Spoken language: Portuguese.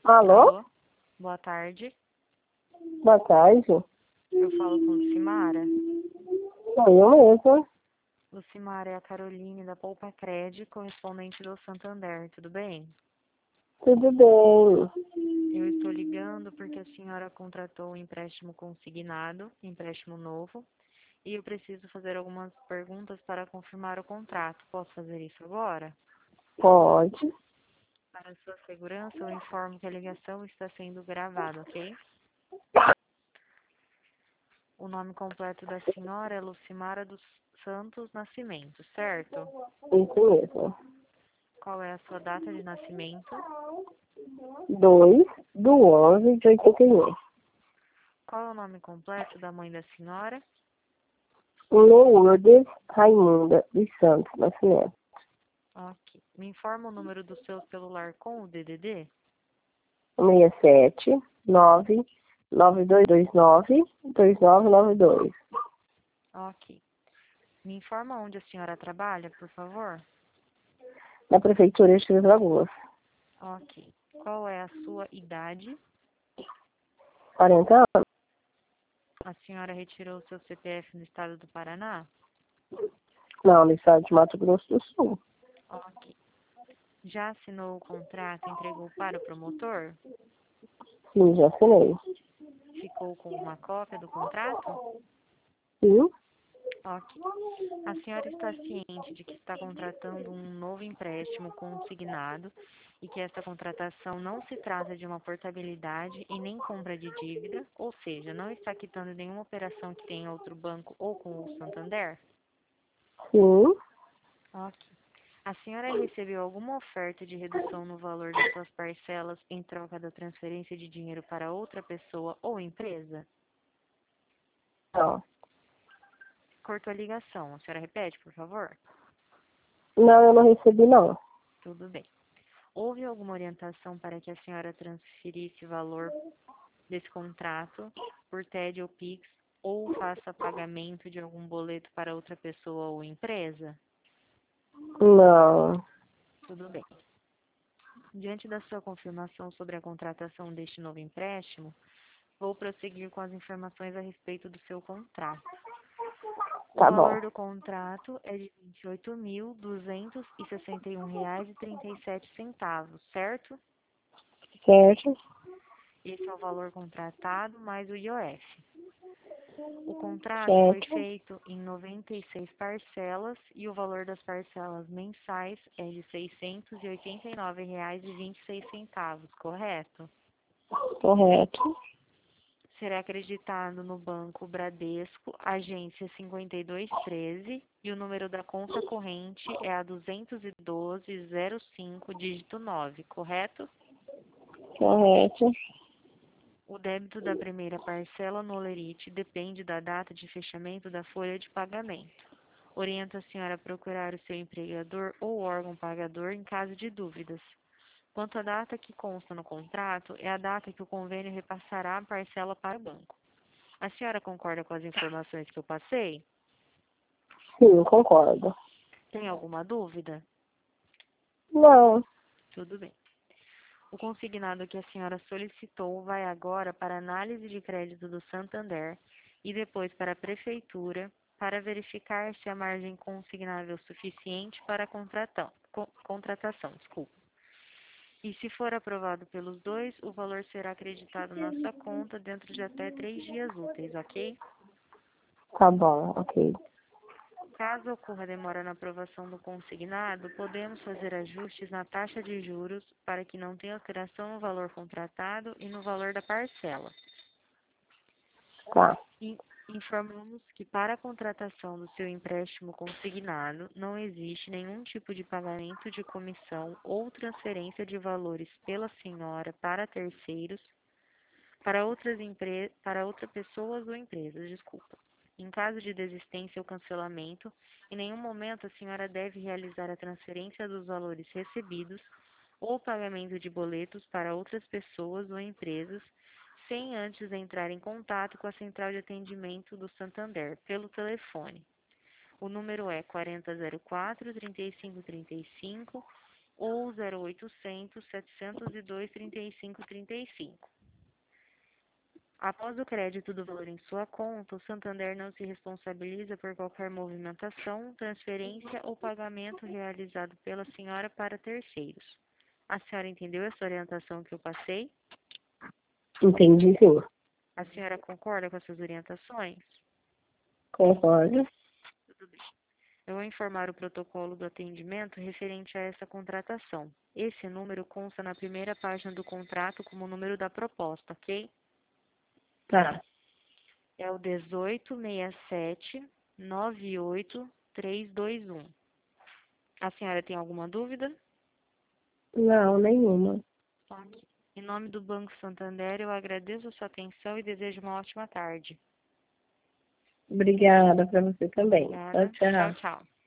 Alô? Alô, boa tarde. Boa tarde. Eu falo com Lucimara. Sou eu mesma. Lucimara é a Caroline da Poupa Cred, correspondente do Santander, tudo bem? Tudo bem. Eu estou ligando porque a senhora contratou um empréstimo consignado, empréstimo novo, e eu preciso fazer algumas perguntas para confirmar o contrato. Posso fazer isso agora? Pode. Para sua segurança, eu informo que a ligação está sendo gravada, ok? O nome completo da senhora é Lucimara dos Santos Nascimento, certo? Isso mesmo. Qual é a sua data de nascimento? 2/11/81. Qual é o nome completo da mãe da senhora? Lourdes Raimunda dos Santos Nascimento. Ok. Me informa o número do seu celular com o DDD? 67 99229 2992. Ok. Me informa onde a senhora trabalha, por favor? Da Prefeitura de Três Lagoas. Ok. Qual é a sua idade? 40 anos? A senhora retirou seu CPF no estado do Paraná? Não, no estado de Mato Grosso do Sul. Ok. Já assinou o contrato e entregou para o promotor? Sim, já assinei. Ficou com uma cópia do contrato? Sim? Ok. A senhora está ciente de que está contratando um novo empréstimo consignado e que esta contratação não se trata de uma portabilidade e nem compra de dívida, ou seja, não está quitando nenhuma operação que tenha outro banco ou com o Santander? Sim. Ok. A senhora recebeu alguma oferta de redução no valor das suas parcelas em troca da transferência de dinheiro para outra pessoa ou empresa? Não. Cortou a ligação. A senhora repete, por favor? Não, eu não recebi, não. Tudo bem. Houve alguma orientação para que a senhora transferisse o valor desse contrato por TED ou Pix ou faça pagamento de algum boleto para outra pessoa ou empresa? Não. Tudo bem. Diante da sua confirmação sobre a contratação deste novo empréstimo, vou prosseguir com as informações a respeito do seu contrato. O Tá bom. valor do contrato é de R$ 28.261,37, certo? Certo? Esse é o valor contratado mais o IOF. O contrato foi Certo? feito em 96 parcelas e o valor das parcelas mensais é de R$ 689,26, correto? Correto. Será acreditado no Banco Bradesco, agência 5213, e o número da conta corrente é a 21205, dígito 9, correto? Correto. O débito da primeira parcela no Olerite depende da data de fechamento da folha de pagamento. Oriento a senhora a procurar o seu empregador ou órgão pagador em caso de dúvidas. Quanto à data que consta no contrato, é a data que o convênio repassará a parcela para o banco. A senhora concorda com as informações que eu passei? Sim, concordo. Tem alguma dúvida? Não. Tudo bem. O consignado que a senhora solicitou vai agora para análise de crédito do Santander e depois para a prefeitura para verificar se a margem consignável é suficiente para a contratação. E se for aprovado pelos dois, o valor será acreditado na sua conta dentro de até 3 dias úteis, ok? Tá bom, ok. Caso ocorra demora na aprovação do consignado, podemos fazer ajustes na taxa de juros para que não tenha alteração no valor contratado e no valor da parcela. Tá. Informamos que para a contratação do seu empréstimo consignado, não existe nenhum tipo de pagamento de comissão ou transferência de valores pela senhora para terceiros, para outras pessoas ou empresas, desculpa. Em caso de desistência ou cancelamento, em nenhum momento a senhora deve realizar a transferência dos valores recebidos ou pagamento de boletos para outras pessoas ou empresas, sem antes entrar em contato com a central de atendimento do Santander pelo telefone. O número é 4004-3535 ou 0800 702 3535. Após o crédito do valor em sua conta, o Santander não se responsabiliza por qualquer movimentação, transferência ou pagamento realizado pela senhora para terceiros. A senhora entendeu essa orientação que eu passei? Entendi, sim. A senhora concorda com essas orientações? Concordo. Tudo bem. Eu vou informar o protocolo do atendimento referente a essa contratação. Esse número consta na primeira página do contrato como número da proposta, ok? Tá. É o 1867-98321. A senhora tem alguma dúvida? Não, nenhuma. Tá. Em nome do Banco Santander, eu agradeço a sua atenção e desejo uma ótima tarde. Obrigada para você também. Tchau, Obrigada. Tchau, tchau. tchau.